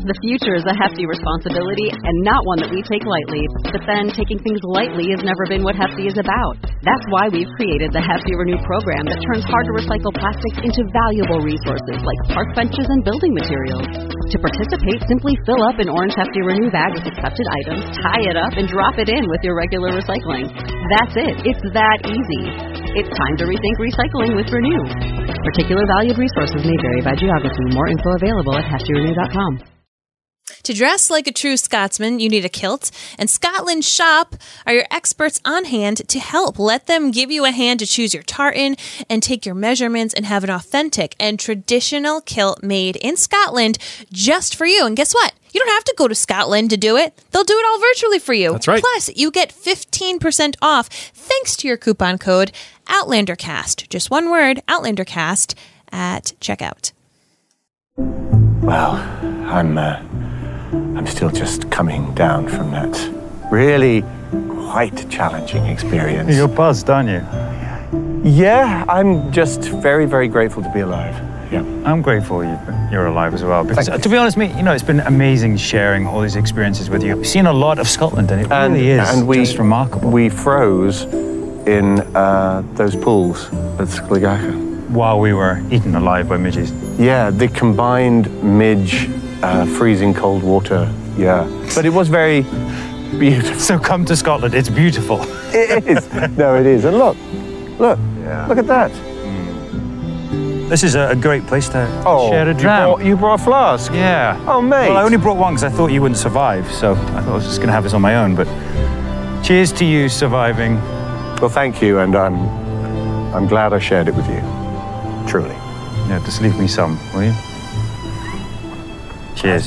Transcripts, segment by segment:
The future is a hefty responsibility and not one that we take lightly. But then, taking things lightly has never been what Hefty is about. That's why we've created the Hefty Renew program that turns hard-to-recycle plastics into valuable resources like park benches and building materials. To participate, simply fill up an orange Hefty Renew bag with accepted items, tie it up, and drop it in with your regular recycling. That's it. It's that easy. It's time to rethink recycling with Renew. Particular valued resources may vary by geography. More info available at heftyrenew.com. To dress like a true Scotsman, you need a kilt, and Scotland Shop are your experts on hand to help. Let them give you a hand to choose your tartan and take your measurements and have an authentic and traditional kilt made in Scotland just for you. And guess what? You don't have to go to Scotland to do it. They'll do it all virtually for you. That's right. Plus, you get 15% off thanks to your coupon code OutlanderCast. Just one word, OutlanderCast, at checkout. Well, I'm still just coming down from that really quite challenging experience. You're buzzed, aren't you? Yeah, I'm just very, very grateful to be alive. Yeah, I'm grateful you're alive as well. Because to be honest, mate, it's been amazing sharing all these experiences with you. We've seen a lot of Scotland, and it really is just remarkable. We froze in those pools at Sligacha. While we were eaten alive by midges. Yeah, the combined midge, freezing cold water. Yeah, but it was very beautiful. So come to Scotland. It's beautiful. It is. No, it is. And look at that. This is a great place to share a dram. You brought a flask? Yeah. Oh, mate. Well, I only brought one because I thought you wouldn't survive, so I thought I was just going to have this on my own. But cheers to you surviving. Well, thank you, and I'm glad I shared it with you. Truly. Yeah, just leave me some, will you? Cheers.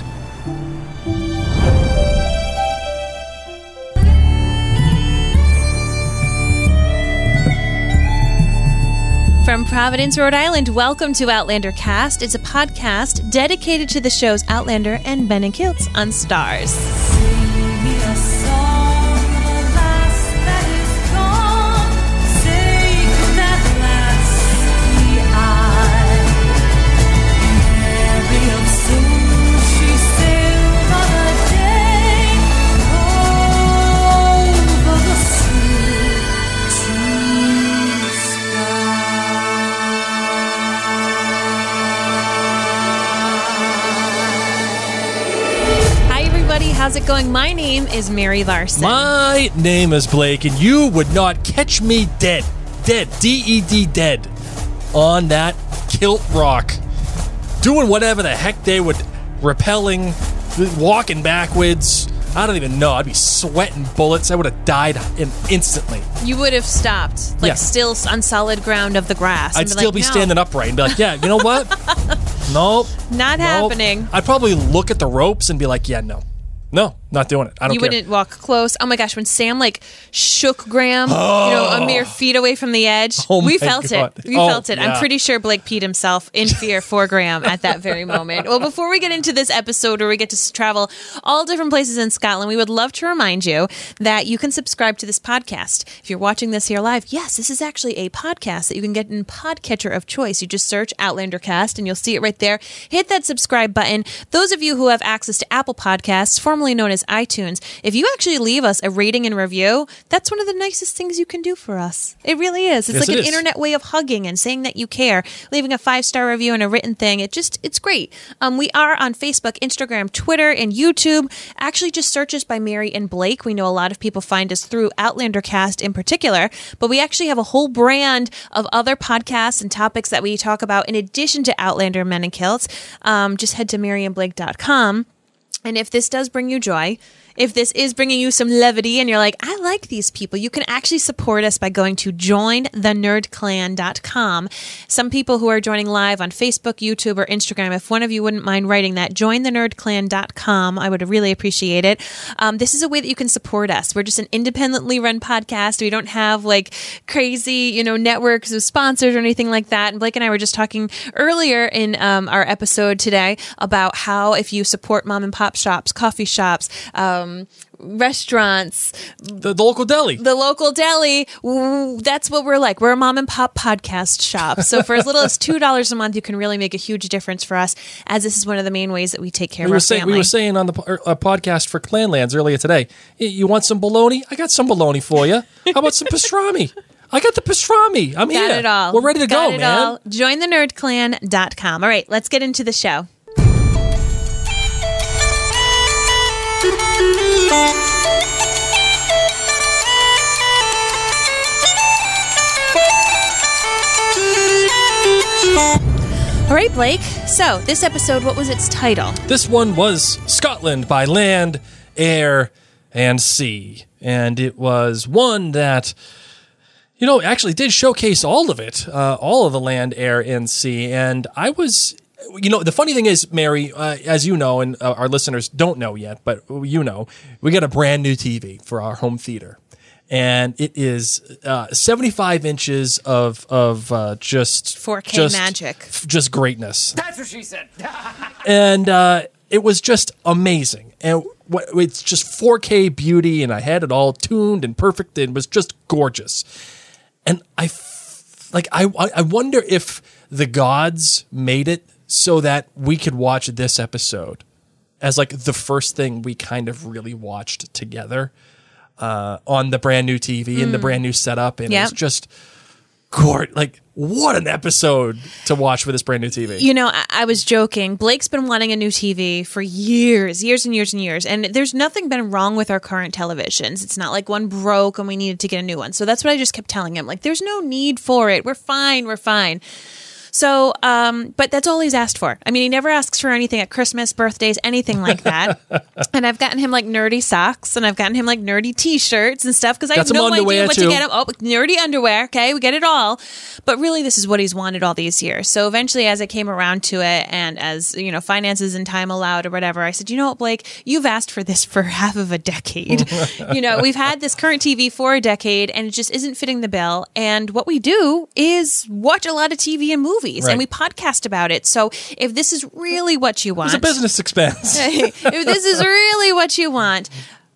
From Providence, Rhode Island, welcome to Outlander Cast. It's a podcast dedicated to the shows Outlander and Ben and Kilts on Stars. Sing me a song of a lass that is gone. Take that lassie eye. Mary of soon she sailed on a day over the sea to sky. How's it going? My name is Mary Larson. My name is Blake, and you would not catch me dead, D-E-D, dead, on that kilt rock, doing whatever the heck they would, rappelling, walking backwards. I don't even know. I'd be sweating bullets. I would have died instantly. You would have stopped, still on solid ground of the grass. I'd still be standing upright and be like, yeah, you know what? Nope. Not happening. I'd probably look at the ropes and be like, yeah, no, not doing it. I don't care. You wouldn't walk close. Oh my gosh, when Sam shook Graham, a mere feet away from the edge, we felt it. We felt it. Yeah. I'm pretty sure Blake peed himself in fear for Graham at that very moment. Well, before we get into this episode where we get to travel all different places in Scotland, we would love to remind you that you can subscribe to this podcast. If you're watching this here live, yes, this is actually a podcast that you can get in podcatcher of choice. You just search Outlander Cast and you'll see it right there. Hit that subscribe button. Those of you who have access to Apple Podcasts, formerly known as iTunes, if you actually leave us a rating and review, that's one of the nicest things you can do for us. It really is. It's an internet way of hugging and saying that you care. Leaving a 5-star review and a written thing, it's great. We are on Facebook, Instagram, Twitter, and YouTube. Actually, just search us by Mary and Blake. We know a lot of people find us through Outlander Cast in particular, but we actually have a whole brand of other podcasts and topics that we talk about in addition to Outlander Men and Kilts. Just head to maryandblake.com. And if this does bring you joy, if this is bringing you some levity and you're like, I like these people, you can actually support us by going to jointhenerdclan.com. Some people who are joining live on Facebook, YouTube, or Instagram, if one of you wouldn't mind writing that, jointhenerdclan.com, I would really appreciate it. This is a way that you can support us. We're just an independently run podcast. We don't have crazy, networks of sponsors or anything like that. And Blake and I were just talking earlier in our episode today about how if you support mom and pop shops, coffee shops, restaurants, the local deli. The local deli. That's what we're like. We're a mom and pop podcast shop. So for as little as $2 a month, you can really make a huge difference for us, as this is one of the main ways that we take care of our family. We were saying on the podcast for Clanlands earlier today, you want some bologna? I got some bologna for you. How about some pastrami? I got the pastrami. I'm here. Got it all. We're ready to go, man. All. JoinTheNerdClan.com. All right, let's get into the show. All right, Blake. So, this episode, what was its title? This one was Scotland by Land, Air, and Sea. And it was one that, actually did showcase all of it, all of the land, air, and sea. And I was, the funny thing is, Mary, as you know, and our listeners don't know yet, but we got a brand new TV for our home theater. And it is 75 inches of just 4K magic, just greatness. That's what she said. And it was just amazing, and it's just 4K beauty, and I had it all tuned and perfect. And it was just gorgeous, and I wonder if the gods made it so that we could watch this episode as like the first thing we kind of really watched together. On the brand new TV and the brand new setup, and it's just gorgeous. Like, what an episode to watch for this brand new TV. I was joking. Blake's been wanting a new TV for years and years, and there's nothing been wrong with our current televisions. It's not like one broke and we needed to get a new one. So that's what I just kept telling him. Like, there's no need for it. We're fine. So, but that's all he's asked for. I mean, he never asks for anything at Christmas, birthdays, anything like that. And I've gotten him like nerdy socks, and I've gotten him like nerdy t-shirts and stuff, because I have no idea what to get him. Oh, nerdy underwear. Okay, we get it all. But really, this is what he's wanted all these years. So eventually, as I came around to it, and as, finances and time allowed or whatever, I said, you know what, Blake, you've asked for this for half of a decade. We've had this current TV for a decade, and it just isn't fitting the bill. And what we do is watch a lot of TV and movies. Right. And we podcast about it. So if this is really what you want... It's a business expense. If this is really what you want...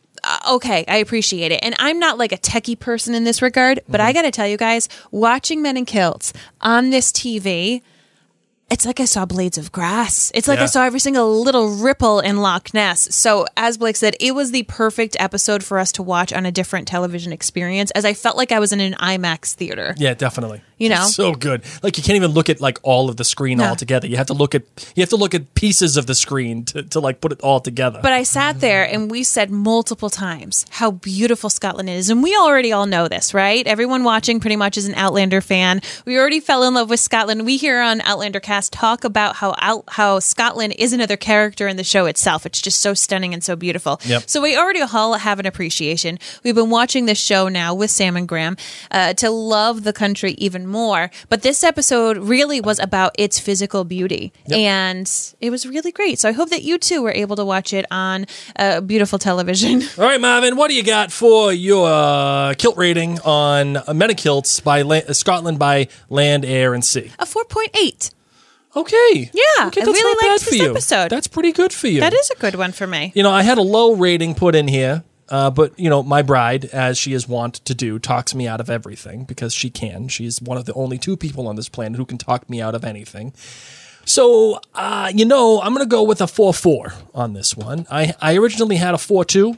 okay, I appreciate it. And I'm not like a techie person in this regard, but I got to tell you guys, watching Men in Kilts on this TV... It's like I saw blades of grass. It's like I saw every single little ripple in Loch Ness. So, as Blake said, it was the perfect episode for us to watch on a different television experience, as I felt like I was in an IMAX theater. Yeah, definitely. It's so good. Like, you can't even look at like all of the screen all together. You have to look at pieces of the screen to like put it all together. But I sat there and we said multiple times how beautiful Scotland is, and we already all know this, right? Everyone watching pretty much is an Outlander fan. We already fell in love with Scotland. We here on Outlander Cast talk about how Scotland is another character in the show itself. It's just so stunning and so beautiful. Yep. So we already all have an appreciation. We've been watching this show now with Sam and Graham to love the country even more. But this episode really was about its physical beauty. Yep. And it was really great. So I hope that you too were able to watch it on beautiful television. All right, Marvin, what do you got for your kilt rating on Men in Kilts by Scotland by Land, Air, and Sea? A 4.8. Okay. Yeah, okay, I that's really not liked bad for this you. episode. That's pretty good for you. That is a good one for me. I had a low rating put in here, but, my bride, as she is wont to do, talks me out of everything because she can. She's one of the only two people on this planet who can talk me out of anything. So, I'm going to go with a 4.4 on this one. I originally had a 4.2.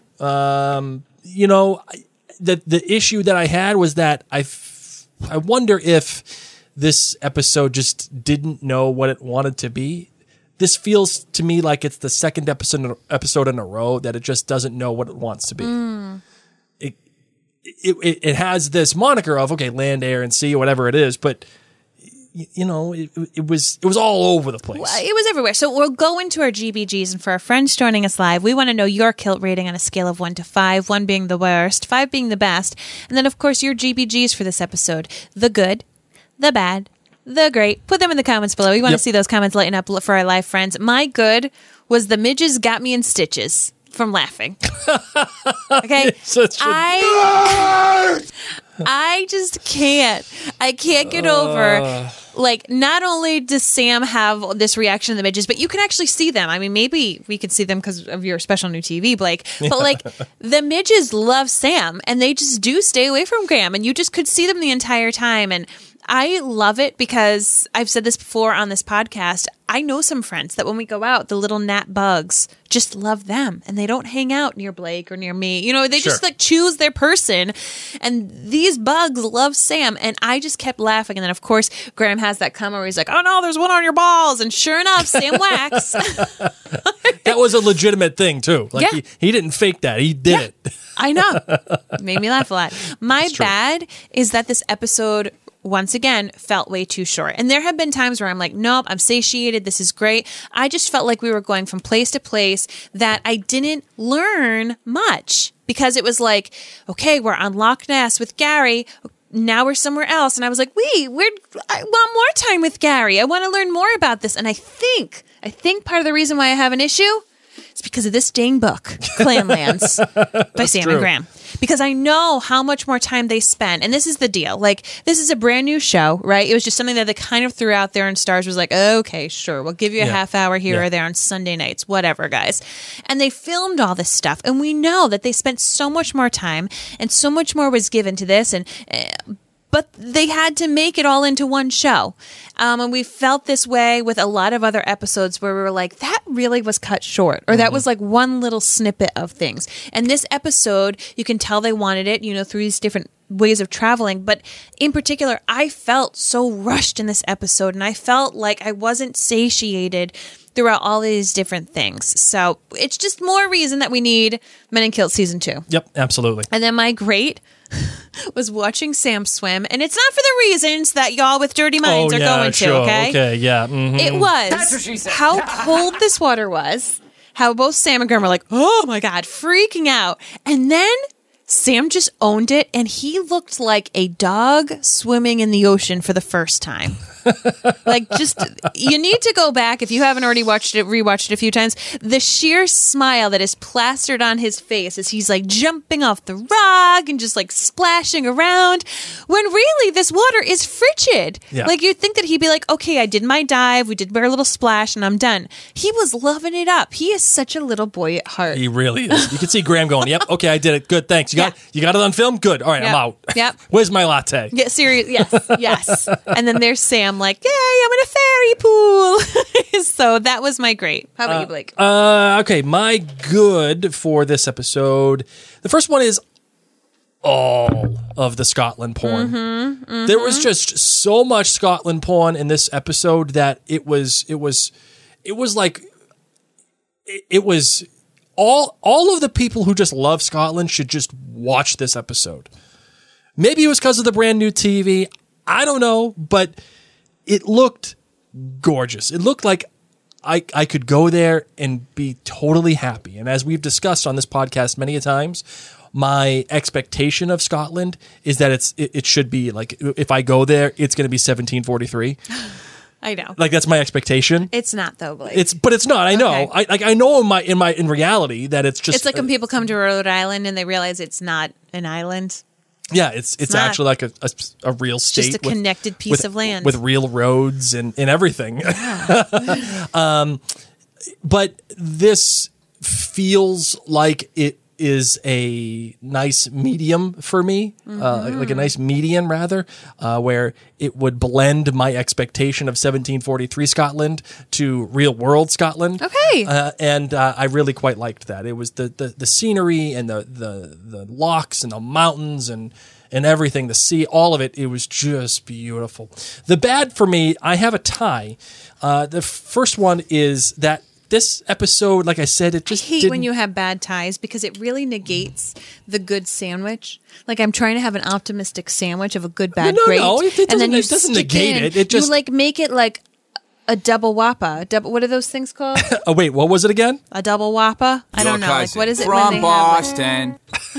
The issue that I had was that I wonder if this episode just didn't know what it wanted to be. This feels to me like it's the second episode in a row that it just doesn't know what it wants to be. It has this moniker of, okay, land, air, and sea, or whatever it is, but it was all over the place. It was everywhere. So we'll go into our GBGs, and for our friends joining us live, we want to know your kilt rating on a scale of 1 to 5, 1 being the worst, 5 being the best, and then of course your GBGs for this episode: the good, the bad, the great. Put them in the comments below. We want to see those comments lighten up for our live friends. My good was the midges got me in stitches from laughing. Okay, I just can't. I can't get over. Like, not only does Sam have this reaction to the midges, but you can actually see them. I mean, maybe we can see them because of your special new TV, Blake. But like, the midges love Sam, and they just do stay away from Graham, and you just could see them the entire time. And I love it because I've said this before on this podcast. I know some friends that when we go out, the little gnat bugs just love them, and they don't hang out near Blake or near me. You know, they just like choose their person, and these bugs love Sam. And I just kept laughing. And then, of course, Graham has that come where he's like, "Oh no, there's one on your balls," and sure enough, Sam whacks. That was a legitimate thing too. Like he didn't fake that; he did it. I know. Made me laugh a lot. My bad is that this episode, once again, felt way too short. And there have been times where I'm like, nope, I'm satiated. This is great. I just felt like we were going from place to place that I didn't learn much because it was like, okay, we're on Loch Ness with Gary. Now we're somewhere else. And I was like, I want more time with Gary. I want to learn more about this. And I think part of the reason why I have an issue is because of this dang book, Clanlands by Sam and Graham. Because I know how much more time they spend. And this is the deal. Like, this is a brand new show, right? It was just something that they kind of threw out there, and Starz was like, okay, sure. We'll give you a half hour here or there on Sunday nights, whatever, guys. And they filmed all this stuff. And we know that they spent so much more time and so much more was given to this. But they had to make it all into one show. And we felt this way with a lot of other episodes where we were like, that really was cut short. Or that was like one little snippet of things. And this episode, you can tell they wanted it, you know, through these different ways of traveling. But in particular, I felt so rushed in this episode. And I felt like I wasn't satiated throughout all these different things. So it's just more reason that we need Men in Kilts Season 2. Yep, absolutely. And then my great was watching Sam swim, and it's not for the reasons that y'all with dirty minds are going to, okay? Okay, yeah. Mm-hmm. It was That's what she said. how cold this water was, how both Sam and Graham were like, oh my God, freaking out. And then Sam just owned it, and he looked like a dog swimming in the ocean for the first time. Like, just, you need to go back if you haven't already rewatched it a few times. The sheer smile that is plastered on his face as he's like jumping off the rock and just like splashing around, when really this water is frigid. Yeah. Like, you'd think that he'd be like, okay, I did my dive, we did our little splash, and I'm done. He was loving it up. He is such a little boy at heart. He really is. You can see Graham going, yep, okay, I did it. Good, thanks. You got it on film? Good. All right, I'm out. Yep. Where's my latte? Yeah, serious. Yes. And then there's Sam like, yay, I'm in a fairy pool. So that was my great. How about you, Blake? Okay, my good for this episode. The first one is all of the Scotland porn. There was just so much Scotland porn in this episode that it was all of the people who just love Scotland should just watch this episode. Maybe it was because of the brand new TV. I don't know, but it looked gorgeous. It looked like I could go there and be totally happy. And as we've discussed on this podcast many a times, my expectation of Scotland is that it should be like, if I go there, it's going to be 1743. I know. Like, that's my expectation. It's not though, Blake. But it's not. I know. Okay. I know in reality that it's just. It's like when people come to Rhode Island and they realize it's not an island. Yeah, it's actually like a real state. Just a connected piece of land with real roads and everything. Yeah. But this feels like it is a nice medium for me, like a nice median rather, where it would blend my expectation of 1743 Scotland to real world Scotland. Okay. And I really quite liked that. It was the scenery and the lochs and the mountains and everything, the sea, all of it. It was just beautiful. The bad for me, I have a tie. The first one is that this episode, like I said, it just I hate when you have bad ties because it really negates the good sandwich. Like, I'm trying to have an optimistic sandwich of a good, bad, great. No, it doesn't negate it. It just, you like make it like a double whopper. What are those things called? Oh wait, what was it again? A double whopper? I don't know. Like, what is it from when they Boston?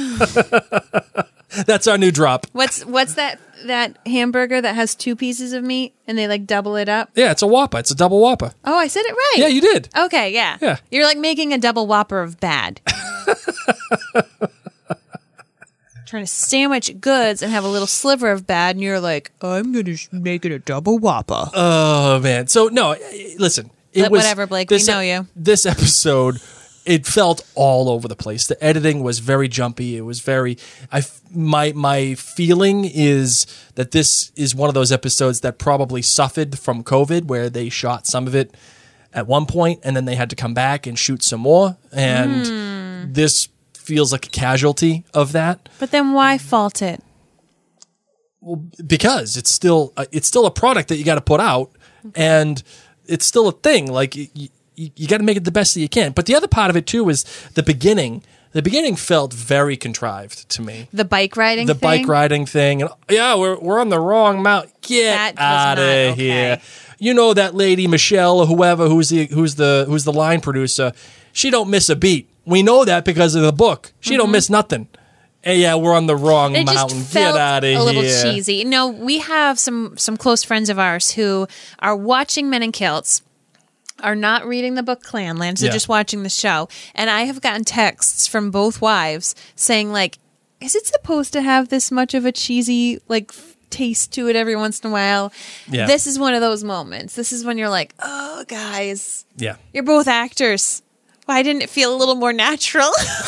That's our new drop. What's that hamburger that has 2 pieces of meat and they like double it up? Yeah, it's a Whopper. It's a double Whopper. Oh, I said it right. Yeah, you did. Okay, yeah. Yeah. You're like making a double Whopper of bad. trying to sandwich goods and have a little sliver of bad, and you're like, I'm going to make it a double Whopper. Oh, man. So, no, listen. Whatever, Blake, we know you. This episode, it felt all over the place. The editing was very jumpy. It was very... My feeling is that this is one of those episodes that probably suffered from COVID, where they shot some of it at one point, and then they had to come back and shoot some more. And this feels like a casualty of that. But then why fault it? Well, because it's still a product that you got to put out, and it's still a thing. Like you got to make it the best that you can. But the other part of it too is the beginning. The beginning felt very contrived to me. The bike riding thing? The bike riding thing. And, yeah, we're on the wrong mount. Get out of here. You know that lady Michelle or whoever who's the line producer, she don't miss a beat. We know that because of the book. She don't miss nothing. And yeah, we're on the wrong mountain. Get out of here. A little cheesy. No, we have some close friends of ours who are watching Men in Kilts, are not reading the book Clanlands, they're just watching the show. And I have gotten texts from both wives saying, like, is it supposed to have this much of a cheesy, like, taste to it every once in a while? Yeah. This is one of those moments. This is when you're like, oh, guys. Yeah. You're both actors. Why didn't it feel a little more natural?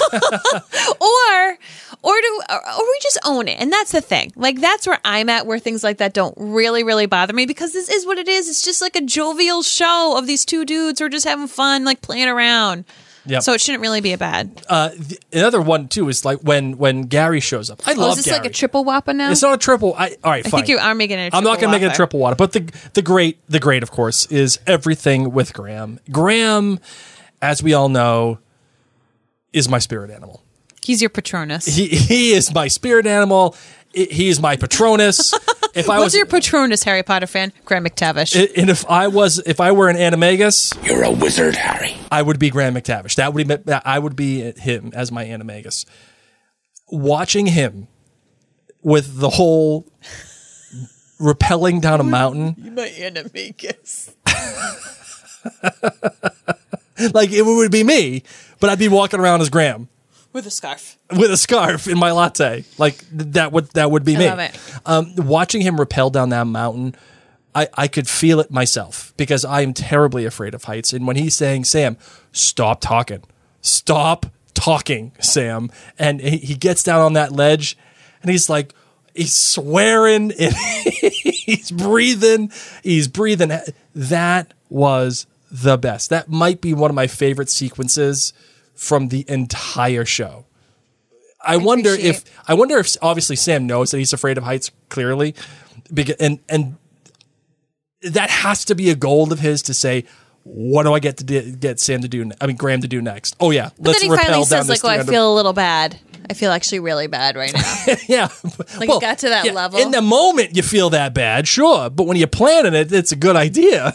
or we just own it. And that's the thing. Like, that's where I'm at, where things like that don't really, really bother me, because this is what it is. It's just like a jovial show of these two dudes who are just having fun, like playing around. Yep. So it shouldn't really be a bad. Another one too is like when Gary shows up. I love Gary. Is this like a triple Whopper now? It's not a triple. All right, fine. I think you are making it a triple I'm not going to make it a triple Whopper. But the great, of course, is everything with Graham. Graham, as we all know, is my spirit animal. He's your Patronus. He is my spirit animal. He is my Patronus. What's your Patronus, Harry Potter fan? Graham McTavish. And if I were an animagus, you're a wizard, Harry. I would be Graham McTavish. I would be him as my animagus. Watching him with the whole rappelling down a mountain. You're my animagus. Like, it would be me, but I'd be walking around as Graham. With a scarf. With a scarf in my latte. Like, that would be me. I love it. Watching him rappel down that mountain, I could feel it myself, because I am terribly afraid of heights. And when he's saying, Sam, stop talking. Stop talking, Sam. And he gets down on that ledge, and he's like, he's swearing, and he's breathing. That was the best. That might be one of my favorite sequences from the entire show. I wonder if obviously Sam knows that he's afraid of heights, clearly, and that has to be a goal of his to say, what do I get to get Sam to do? I mean, Graham to do next? Oh yeah, let's rappel down. But then he finally says, like, "Oh, I feel a little bad. I feel actually really bad right now." Yeah, like, it got to that level. In the moment, you feel that bad, sure, but when you're planning it, it's a good idea.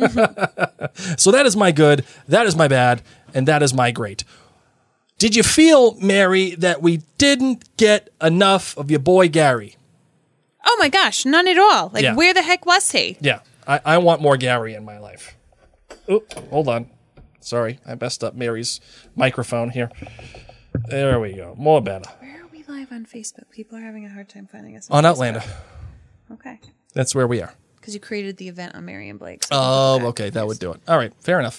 So that is my good, that is my bad, and that is my great. Did you feel, Mary, that we didn't get enough of your boy Gary? Oh my gosh, none at all. Like, where the heck was he? Yeah, I want more Gary in my life. Oh, hold on. Sorry, I messed up Mary's microphone here. There we go. More better. Where are we live on Facebook? People are having a hard time finding us. On Outlander. Okay. That's where we are. Because you created the event on Mary and Blake. So okay. That would do it. All right. Fair enough.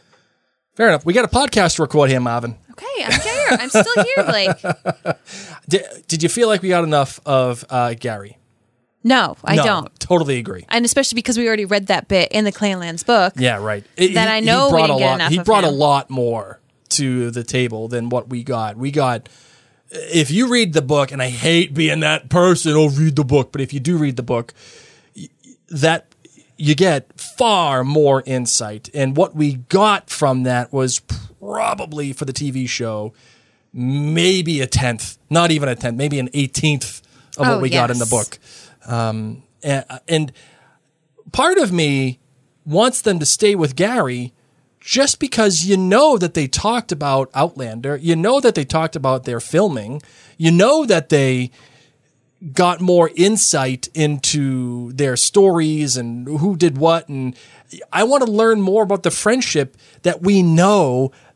We got a podcast to record here, Marvin. Okay, I'm here. I'm still here, Blake. Did you feel like we got enough of Gary? No, I don't. Totally agree. And especially because we already read that bit in the Clanlands book. Yeah, right. I know we didn't get enough of him. He brought a lot more to the table than what we got. If you read the book, and I hate being that person, read the book, but if you do read the book, that you get far more insight. And what we got from that was probably, for the TV show, maybe a 10th, not even a 10th, maybe an 18th of what we got in the book. And part of me wants them to stay with Gary just because you know that they talked about Outlander, you know that they talked about their filming, you know that they got more insight into their stories and who did what, and I want to learn more about the friendship that we know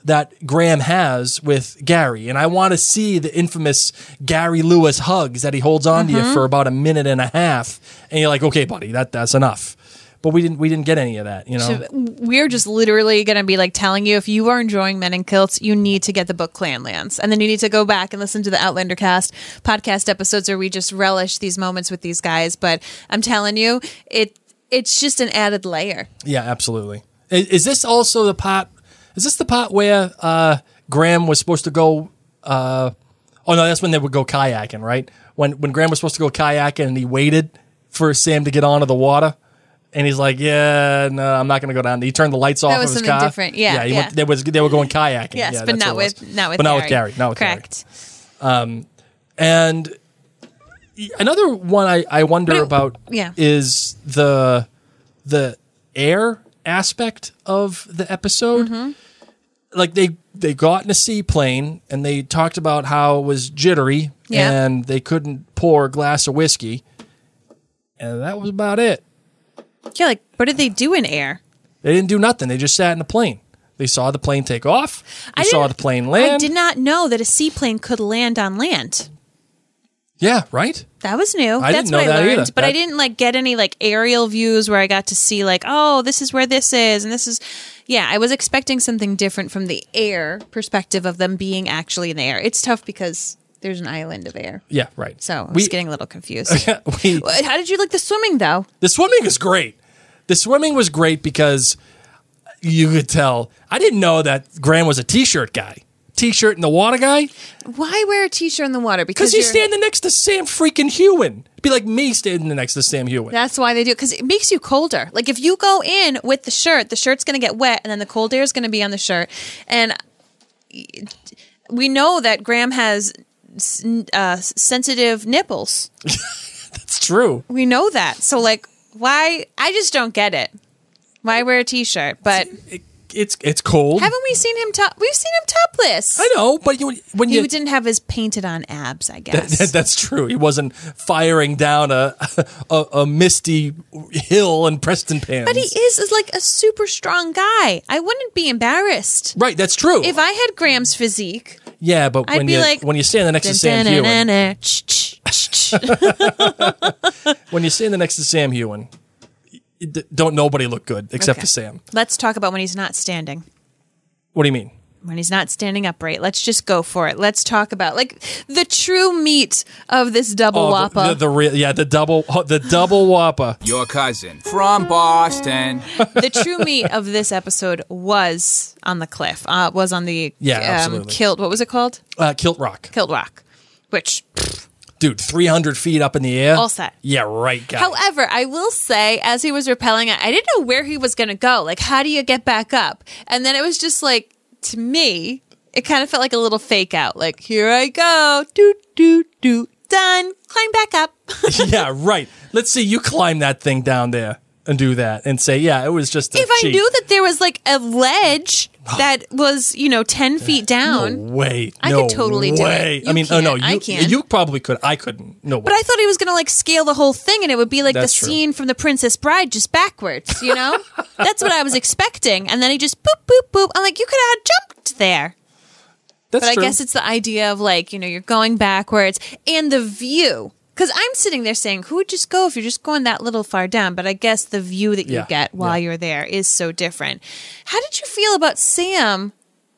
that Graham has with Gary. And I want to see the infamous Gary Lewis hugs that he holds on to you for about a minute and a half. And you're like, okay, buddy, that's enough. But we didn't get any of that, you know. So we're just literally going to be like telling you, if you are enjoying Men in Kilts, you need to get the book Clanlands, and then you need to go back and listen to the Outlander Cast podcast episodes where we just relish these moments with these guys. But I'm telling you, it's just an added layer. Yeah, absolutely. Is this also the part? Is this the part where Graham was supposed to go? Oh no, that's when they would go kayaking, right? When Graham was supposed to go kayaking, and he waited for Sam to get onto the water. And he's like, yeah, no, I'm not going to go down. He turned the lights off of his car. That was something different. Yeah. Yeah. They were going kayaking. Yes, yeah, but not with Gary. Not with Correct. Gary. And another one I wonder about is the air aspect of the episode. Mm-hmm. Like they got in a seaplane and they talked about how it was jittery and they couldn't pour a glass of whiskey. And that was about it. Yeah, like, what did they do in air? They didn't do nothing. They just sat in the plane. They saw the plane take off. They saw the plane land. I did not know that a seaplane could land on land. Yeah, right? That was new. That's what I learned. Either. But I didn't get any aerial views where I got to see oh, this is where this is and this is. Yeah, I was expecting something different from the air perspective of them being actually in the air. It's tough because there's an island of air. Yeah, right. So I was getting a little confused. How did you like the swimming, though? The swimming is great. The swimming was great because you could tell. I didn't know that Graham was a T-shirt guy. T-shirt in the water guy. Why wear a T-shirt in the water? Because you're standing next to Sam freaking Hewen. It'd be like me standing next to Sam Hewen. That's why they do it, because it makes you colder. Like, if you go in with the shirt's going to get wet, and then the cold air is going to be on the shirt. And we know that Graham has sensitive nipples. That's true. We know that. So, why? I just don't get it. Why wear a T-shirt? But it's cold. Haven't we seen him? We've seen him topless. I know, but when you didn't have his painted on abs, I guess. That's true. He wasn't firing down a misty hill in Preston Pans. But he is like a super strong guy. I wouldn't be embarrassed. Right, that's true. If I had Graham's physique. Yeah, but when you stand next to Sam Hewen, when you stand next to Sam Hewen, don't nobody look good except for Sam. Let's talk about when he's not standing. What do you mean? When he's not standing upright. Let's just go for it. Let's talk about the true meat of this double whopper. The double whopper. Your cousin from Boston. The true meat of this episode was on the cliff. Was on the kilt. What was it called? Kilt Rock. Kilt Rock. Which. Dude, 300 feet up in the air. All set. Yeah, right, guy. However, I will say, as he was rappelling it, I didn't know where he was going to go. How do you get back up? And then it was just to me, it kind of felt like a little fake out. Here I go. Doot, done. Climb back up. Yeah, right. Let's see you climb that thing down there and do that and say, yeah, it was just a cheat. I knew that there was a ledge that was, 10 feet down. No way. I could totally do it. I can't. You probably could. I couldn't. No way. But I thought he was going to scale the whole thing and it would be the scene from The Princess Bride just backwards, That's what I was expecting. And then he just boop, boop, boop. I'm like, you could have jumped there. That's true. But I guess it's the idea of you're going backwards and the view. Because I'm sitting there saying, who would just go if you're just going that little far down? But I guess the view that you get while you're there is so different. How did you feel about Sam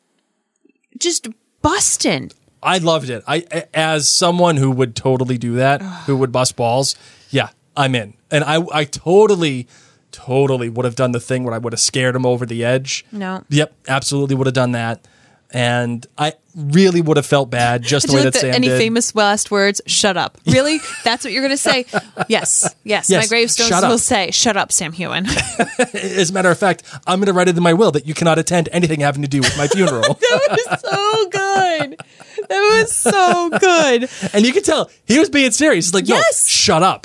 just busting? I loved it. As someone who would totally do that, who would bust balls, yeah, I'm in. And I totally would have done the thing where I would have scared him over the edge. No. Yep, absolutely would have done that. And I really would have felt bad just the way that Sam did. Any famous last words? Shut up. Really? That's what you're going to say? Yes. My gravestones will say, shut up, Sam Hewen. As a matter of fact, I'm going to write it in my will that you cannot attend anything having to do with my funeral. That was so good. That was so good. And you could tell he was being serious. He's like, no, shut up.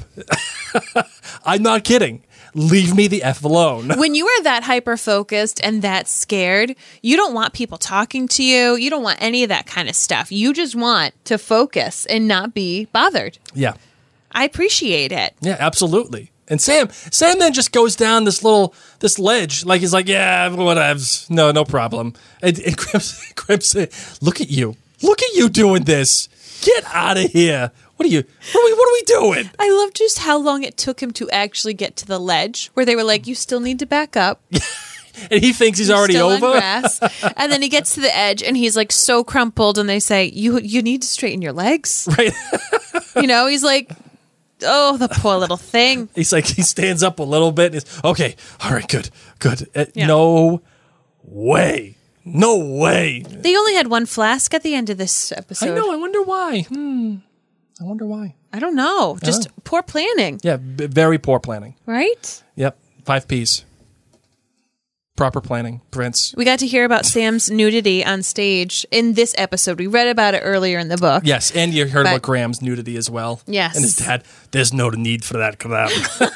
I'm not kidding. Leave me the F alone. When you are that hyper-focused and that scared, you don't want people talking to you. You don't want any of that kind of stuff. You just want to focus and not be bothered. Yeah. I appreciate it. Yeah, absolutely. And Sam then just goes down this ledge, like he's like, yeah, whatevs, no problem. And Grimps, look at you doing this. Get out of here. What are we doing? I love just how long it took him to actually get to the ledge, where they were like, you still need to back up. And he thinks he's already still over. On grass. And then he gets to the edge and he's like so crumpled, and they say, you need to straighten your legs. Right. He's like, oh, the poor little thing. He's like, he stands up a little bit. And he's, okay, all right, good. Yeah. No way. They only had one flask at the end of this episode. I know. I wonder why. I don't know. Just poor planning. Yeah, very poor planning. Right? Yep. 5 Ps. Proper planning, Prince. We got to hear about Sam's nudity on stage in this episode. We read about it earlier in the book. Yes, and you heard about Graham's nudity as well. Yes. And his dad, there's no need for that, Graham.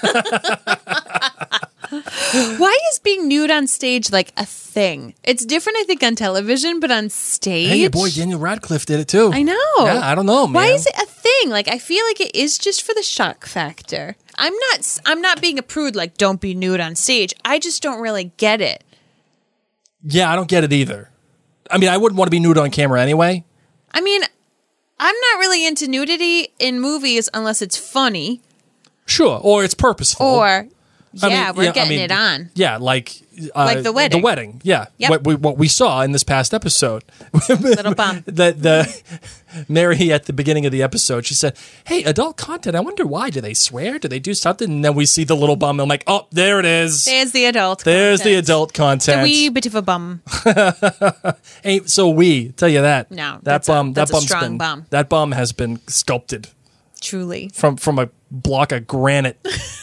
Why is being nude on stage like a thing? It's different, I think, on television, but on stage? Hey, your boy Daniel Radcliffe did it too. I know. Yeah, I don't know, man. Why is it a thing? Like, I feel like it is just for the shock factor. I'm not being a prude, like, don't be nude on stage. I just don't really get it. Yeah, I don't get it either. I mean, I wouldn't want to be nude on camera anyway. I mean, I'm not really into nudity in movies unless it's funny. Sure, or it's purposeful. Or... we're getting it on. Yeah, like the wedding. The wedding, yeah. Yep. What we saw in this past episode. Little bum. The Mary at the beginning of the episode, she said, hey, adult content, I wonder why. Do they swear? Do they do something? And then we see the little bum, and I'm like, oh, there it is. There's the adult There's content. the adult content. The wee bit of a bum. Ain't so wee, tell you that. No, that's a strong bum. That bum has been sculpted. Truly. From a block of granite.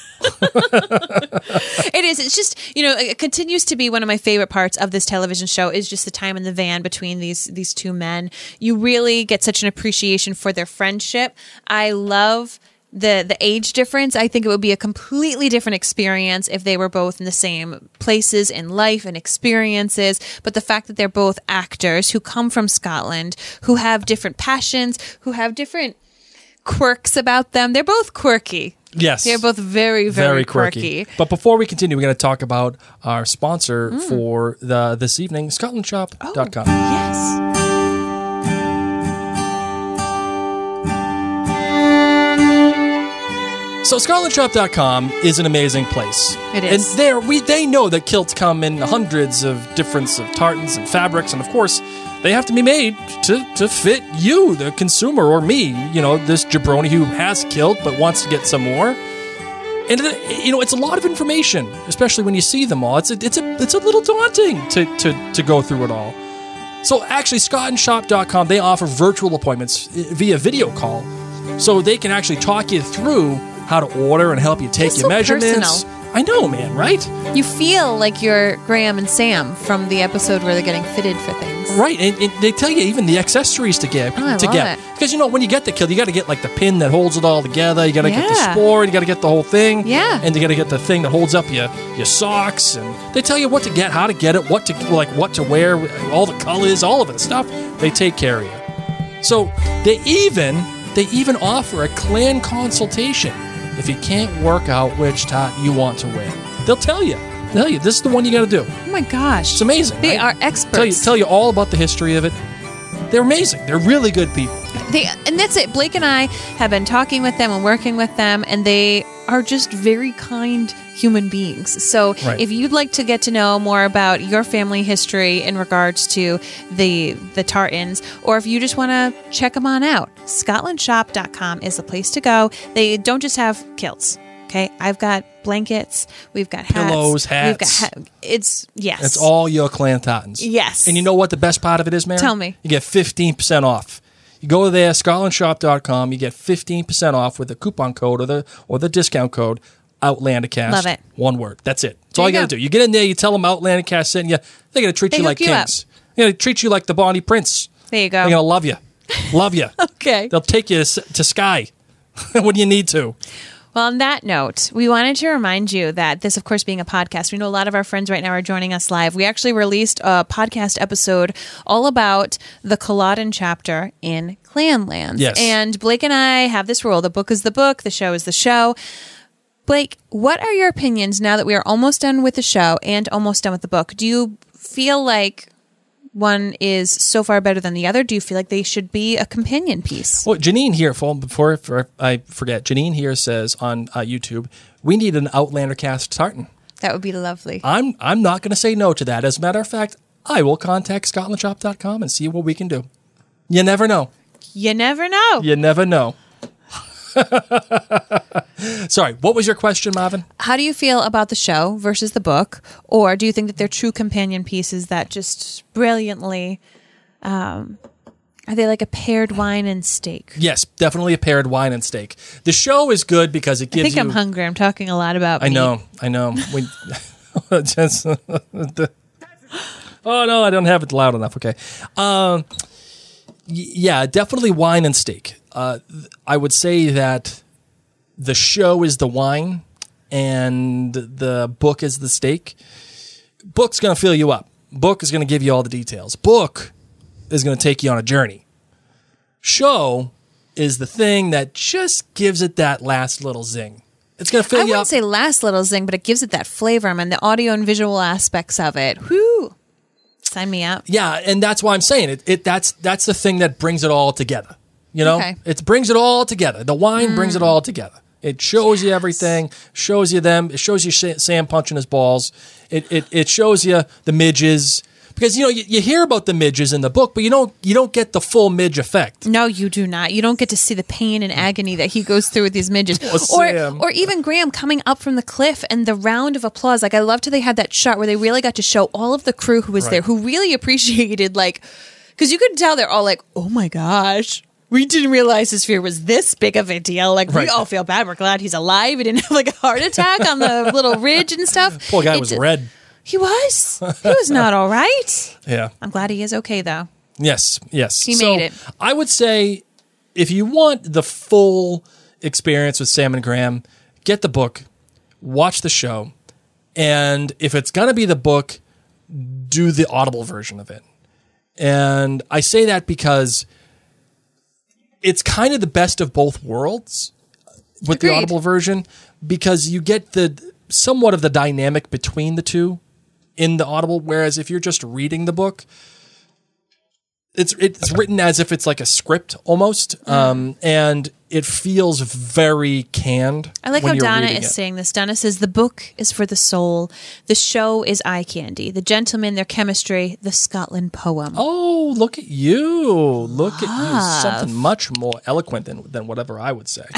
It is. It's just, it continues to be one of my favorite parts of this television show is just the time in the van between these two men. You really get such an appreciation for their friendship. I love the age difference. I think it would be a completely different experience if they were both in the same places in life and experiences. But the fact that they're both actors who come from Scotland, who have different passions, who have different quirks about them. They're both quirky. Yes. They're both very, very quirky. But before we continue, we're going to talk about our sponsor for this evening, ScotlandShop.com. Yes. So ScotlandShop.com is an amazing place. It is. And they know that kilts come in hundreds of different tartans and fabrics, and of course, they have to be made to fit you, the consumer, or me, this jabroni who has kilt but wants to get some more. And it's a lot of information, especially when you see them all. It's a little daunting to go through it all. So actually, ScotlandShop.com, they offer virtual appointments via video call, so they can actually talk you through how to order and help you take your measurements. Personal. I know, man, right? You feel like you're Graham and Sam from the episode where they're getting fitted for things. Right, and they tell you even the accessories to get. I love it. Because, when you get the kilt, you got to get, like, the pin that holds it all together. You got to get the sport. You got to get the whole thing. Yeah. And you got to get the thing that holds up your socks. And they tell you what to get, how to get it, what to wear, all the colors, all of it stuff. They take care of you. So they even offer a clan consultation if you can't work out which top you want to wear. They'll tell you. This is the one you got to do. Oh my gosh. It's amazing. They right? are experts. Tell you all about the history of it. They're amazing. They're really good people. And that's it. Blake and I have been talking with them and working with them, and they are just very kind human beings. So if you'd like to get to know more about your family history in regards to the tartans, or if you just want to check them on out, ScotlandShop.com is the place to go. They don't just have kilts. Okay, I've got blankets. We've got hats. Pillows, hats. We've got It's all your clan tartans. Yes. And you know what the best part of it is, Mary? Tell me. You get 15% off. You go there, ScotlandShop.com. You get 15% off with the coupon code or the discount code OutlanderCast. Love it. One word. That's it. That's all you got to do. You get in there. You tell them OutlanderCast sent you. They're going to treat you like kings. They're going to treat you like the Bonnie Prince. There you go. They're going to love you. Love you. Okay. They'll take you to Skye when you need to. Well, on that note, we wanted to remind you that this, of course, being a podcast, we know a lot of our friends right now are joining us live. We actually released a podcast episode all about the Culloden chapter in Clanlands. Yes. And Blake and I have this rule. The book is the book. The show is the show. Blake, what are your opinions now that we are almost done with the show and almost done with the book? Do you feel like one is so far better than the other? Do you feel like they should be a companion piece? Well, Janine here, before I forget, Janine here says on YouTube, we need an Outlander cast tartan. That would be lovely. I'm not going to say no to that. As a matter of fact, I will contact scotlandshop.com and see what we can do. You never know. You never know. You never know. Sorry, what was your question, Marvin? How do you feel about the show versus the book? Or do you think that they're true companion pieces that just brilliantly, are they like a paired wine and steak? Yes, definitely a paired wine and steak. The show is good because it gives you... I think I'm hungry. I'm talking a lot about meat. I know. Oh, no, I don't have it loud enough. Okay. Yeah, definitely wine and steak. I would say that the show is the wine and the book is the steak. Book's going to fill you up. Book is going to give you all the details. Book is going to take you on a journey. Show is the thing that just gives it that last little zing. It's going to fill you up. I wouldn't say last little zing, but it gives it that flavor. I mean, the audio and visual aspects of it. Whew. Sign me up. Yeah, and that's why I'm saying it. That's the thing that brings it all together. You know, It brings it all together. The wine brings it all together. It shows you everything. Shows you them. It shows you Sam punching his balls. It shows you the midges, because you hear about the midges in the book, but you don't get the full midge effect. No, you do not. You don't get to see the pain and agony that he goes through with these midges, or even Graham coming up from the cliff and the round of applause. Like, I loved how they had that shot where they really got to show all of the crew who was there, who really appreciated, because you could tell they're all like, "Oh my gosh. We didn't realize his fear was this big of a deal. Like, we all feel bad. We're glad he's alive. He didn't have a heart attack on the little ridge and stuff." Poor guy was red. He was. He was not all right. Yeah. I'm glad he is okay, though. Yes. He made it. I would say if you want the full experience with Sam and Graham, get the book, watch the show, and if it's going to be the book, do the Audible version of it. And I say that because it's kind of the best of both worlds with the Audible version, because you get somewhat of the dynamic between the two in the Audible, whereas if you're just reading the book, it's written as if it's like a script almost, and it feels very canned. I like how Donna is saying this. Donna says, the book is for the soul. The show is eye candy. The gentlemen, their chemistry, the Scotland poem. Oh, look at you. Look at you. Something much more eloquent than whatever I would say.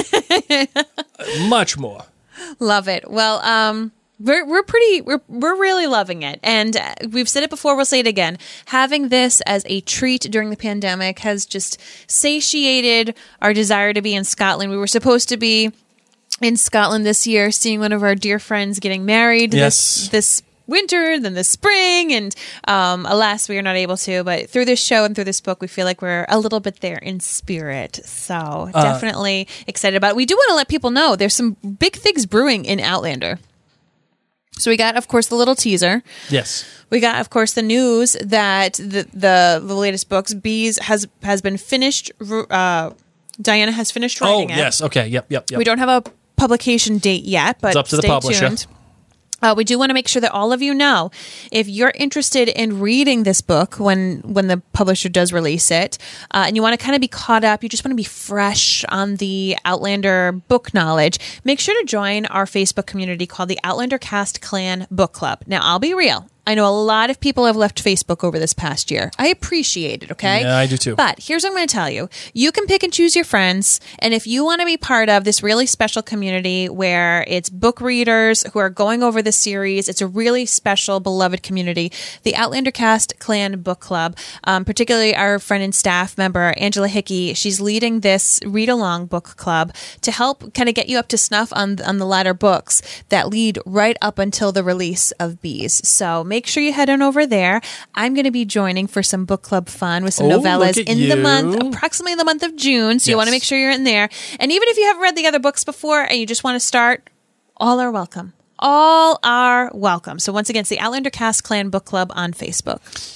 Much more. Love it. Well, we're really loving it, and we've said it before, we'll say it again. Having this as a treat during the pandemic has just satiated our desire to be in Scotland. We were supposed to be in Scotland this year, seeing one of our dear friends getting married this winter, then this spring, and alas, we are not able to. But through this show and through this book, we feel like we're a little bit there in spirit. So definitely excited about it. We do want to let people know there's some big things brewing in Outlander. So we got, of course, the little teaser. Yes. We got, of course, the news that the latest books, Bees, has been finished. Diana has finished writing it. Oh, yes. Okay. Yep. We don't have a publication date yet, but it's up to the publisher. Tuned. We do want to make sure that all of you know, if you're interested in reading this book when the publisher does release it, and you want to kind of be caught up, you just want to be fresh on the Outlander book knowledge, make sure to join our Facebook community called the Outlander Cast Clan Book Club. Now, I'll be real. I know a lot of people have left Facebook over this past year. I appreciate it, okay? Yeah, I do too. But here's what I'm going to tell you. You can pick and choose your friends, and if you want to be part of this really special community where it's book readers who are going over the series, it's a really special, beloved community. The Outlander Cast Clan Book Club, particularly our friend and staff member, Angela Hickey, she's leading this read-along book club to help kind of get you up to snuff on the latter books that lead right up until the release of Bees. So make sure you head on over there. I'm going to be joining for some book club fun with some novellas in the month, approximately the month of June. So you want to make sure you're in there. And even if you haven't read the other books before and you just want to start, all are welcome. All are welcome. So once again, it's the Outlander Cast Clan Book Club on Facebook.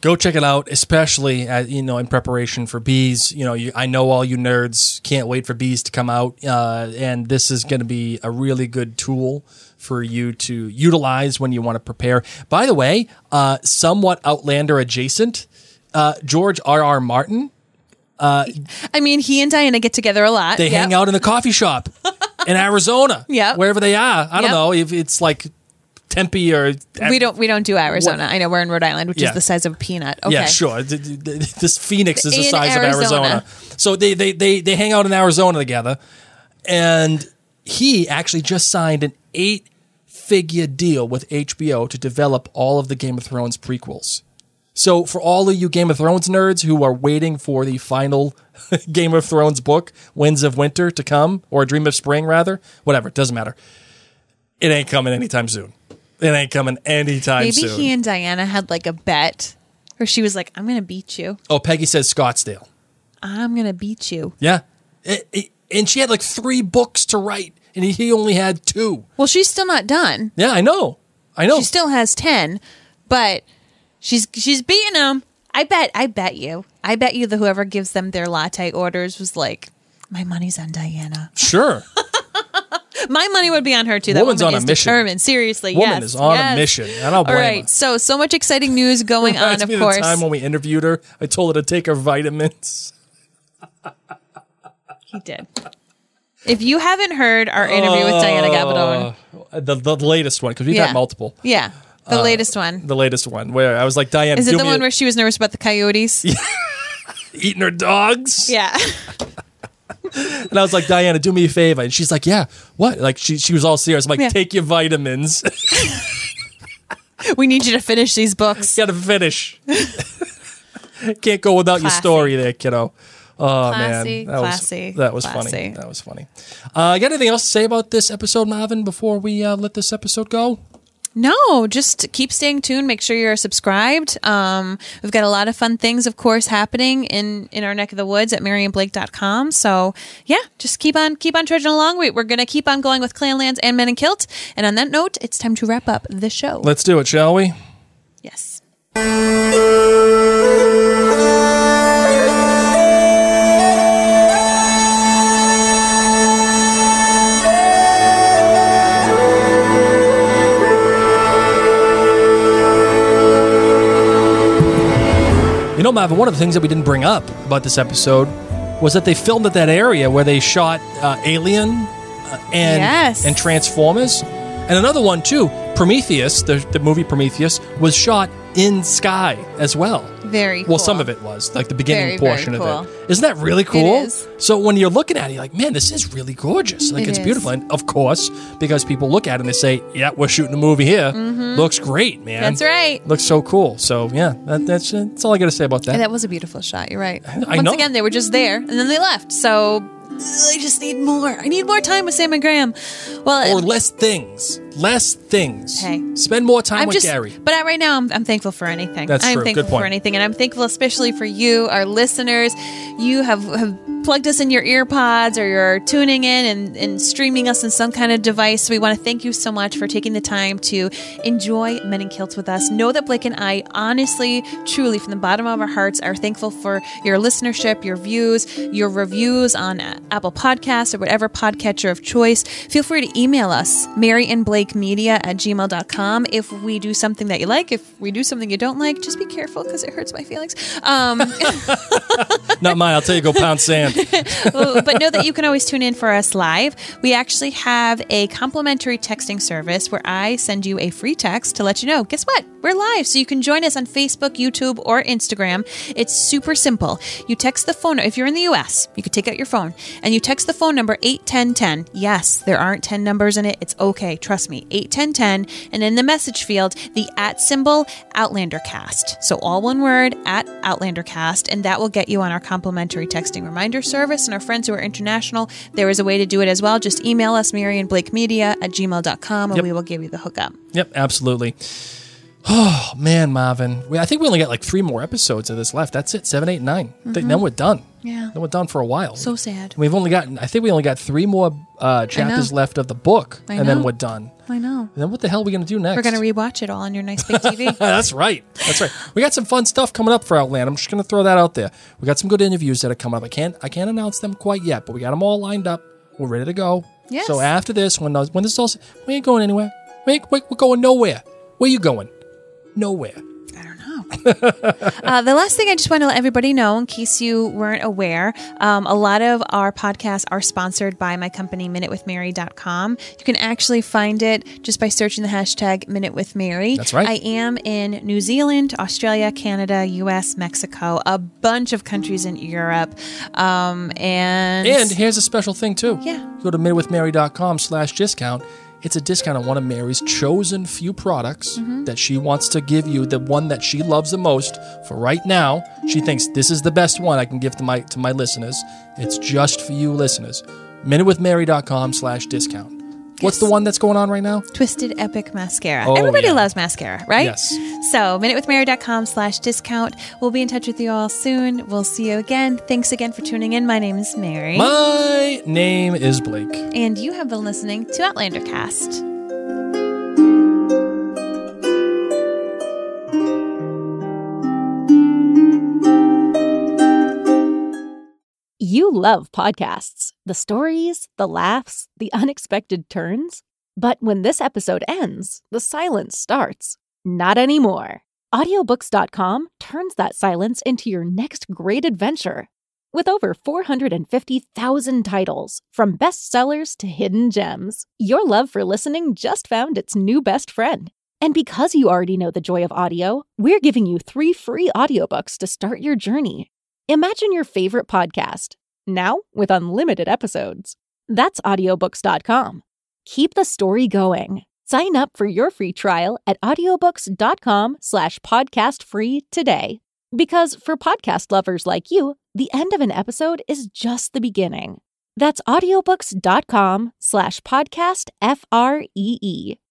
Go check it out, especially in preparation for Bees. I know all you nerds can't wait for Bees to come out, and this is going to be a really good tool for you to utilize when you want to prepare. By the way, somewhat Outlander adjacent, George R.R. Martin. He and Diana get together a lot. They hang out in the coffee shop in Arizona, wherever they are. I don't know if it's like Tempe or we don't do Arizona. I know we're in Rhode Island, which is the size of a peanut. Okay. Yeah, sure. This Phoenix is the size of Arizona. So they hang out in Arizona together, and he actually just signed an 8-figure deal with HBO to develop all of the Game of Thrones prequels. So for all of you Game of Thrones nerds who are waiting for the final Game of Thrones book, Winds of Winter, to come, or Dream of Spring rather, whatever, it doesn't matter. It ain't coming anytime soon. It ain't coming anytime soon. Maybe he and Diana had like a bet where she was like, I'm going to beat you. Oh, Peggy says Scottsdale. I'm going to beat you. Yeah. And she had like 3 books to write, and he only had 2. Well, she's still not done. Yeah, I know. She still has 10, but she's beating him. I bet you that whoever gives them their latte orders was like, my money's on Diana. Sure. My money would be on her too. That Woman's woman on is a mission. Determined. Seriously, Woman is on a mission. I don't blame her. All right, so much exciting news going on. Of course, the time when we interviewed her, I told her to take her vitamins. He did. If you haven't heard our interview with Diana Gabaldon, the latest one, because we've had multiple. Yeah, the latest one. The latest one, where I was like, Diana, is it the one where she was nervous about the coyotes eating her dogs? Yeah. And I was like, Diana, do me a favor. And she's like, yeah, what? Like, she was all serious. I'm like, take your vitamins. We need you to finish these books. You got to finish. Can't go without your story there, kiddo. Oh, classy, man. That was funny. That was funny. You got anything else to say about this episode, Marvin, before we let this episode go? No, just keep staying tuned. Make sure you're subscribed. We've got a lot of fun things, of course, happening in our neck of the woods at MaryandBlake.com. So, yeah, just keep on trudging along. We're going to keep on going with Clanlands and Men in Kilt. And on that note, it's time to wrap up the show. Let's do it, shall we? Yes. You know, Marvin, one of the things that we didn't bring up about this episode was that they filmed at that area where they shot Alien and Transformers. And another one, too, Prometheus, the movie Prometheus, was shot in sky as well. Very cool. Well, some of it was, like the beginning portion cool. of it. Isn't that really cool? It is. So when you're looking at it, you're like, man, this is really gorgeous. Like, it's beautiful. And of course, because people look at it and they say, yeah, we're shooting a movie here. Mm-hmm. Looks great, man. That's right. Looks so cool. So, yeah, that's all I got to say about that. And that was a beautiful shot. You're right. I know. Once again, they were just there, and then they left. So I just need more. I need more time with Sam and Graham. Well, or less things. Less things. Hey, spend more time with Gary. But right now, I'm thankful for anything. That's true. I'm thankful Good point. for anything, and I'm thankful especially for you, our listeners. You have plugged us in your ear pods, or you're tuning in and streaming us in some kind of device. We want to thank you so much for taking the time to enjoy Men in Kilts with us. Know that Blake and I, honestly, truly, from the bottom of our hearts, are thankful for your listenership, your views, your reviews on Apple Podcasts or whatever podcatcher of choice. Feel free to email us, maryandblakemedia@gmail.com. If we do something that you like, if we do something you don't like, just be careful because it hurts my feelings. Not mine. I'll tell you, go pound sand. But know that you can always tune in for us live. We actually have a complimentary texting service where I send you a free text to let you know, guess what? We're live. So you can join us on Facebook, YouTube, or Instagram. It's super simple. You text the phone. If you're in the U.S., you could take out your phone and you text the phone number 81010. Yes, there aren't 10 numbers in it. It's okay. Trust me. 81010. And in the message field, the @ OutlanderCast. So all one word, @OutlanderCast. And that will get you on our complimentary texting reminder service. And our friends who are international, there is a way to do it as well. Just email us, maryandblakemedia@gmail.com, and we will give you the hookup. Yep, absolutely. Oh, man, Marvin. I think we only got like 3 more episodes of this left. That's it. 7, 8, 9. Mm-hmm. Then we're done. Yeah. Then we're done for a while. So sad. I think we only got 3 more chapters left of the book, and then we're done. I know. And then what the hell are we going to do next? We're going to rewatch it all on your nice big TV. That's right. We got some fun stuff coming up for Outland. I'm just going to throw that out there. We got some good interviews that are coming up. I can't announce them quite yet, but we got them all lined up. We're ready to go. Yes. So after this, when this is all, we ain't going anywhere. We're going nowhere. Where you going? Nowhere. I don't know. The last thing I just want to let everybody know, in case you weren't aware, a lot of our podcasts are sponsored by my company, MinuteWithMary.com. You can actually find it just by searching the hashtag MinuteWithMary. That's right. I am in New Zealand, Australia, Canada, US, Mexico, a bunch of countries in Europe. And here's a special thing, too. Yeah. Go to MinuteWithMary.com/discount. It's a discount on one of Mary's chosen few products that she wants to give you, the one that she loves the most. For right now, she thinks this is the best one I can give to my listeners. It's just for you listeners. MinuteWithMary.com/discount. What's the one that's going on right now? Twisted Epic Mascara. Everybody loves mascara, right? Yes. So, MinuteWithMary.com/discount. We'll be in touch with you all soon. We'll see you again. Thanks again for tuning in. My name is Mary. My name is Blake. And you have been listening to Outlander Cast. You love podcasts, the stories, the laughs, the unexpected turns. But when this episode ends, the silence starts. Not anymore. Audiobooks.com turns that silence into your next great adventure. With over 450,000 titles, from bestsellers to hidden gems, your love for listening just found its new best friend. And because you already know the joy of audio, we're giving you 3 free audiobooks to start your journey. Imagine your favorite podcast, now with unlimited episodes. That's audiobooks.com. Keep the story going. Sign up for your free trial at audiobooks.com/podcastfree today. Because for podcast lovers like you, the end of an episode is just the beginning. That's audiobooks.com/podcastfree.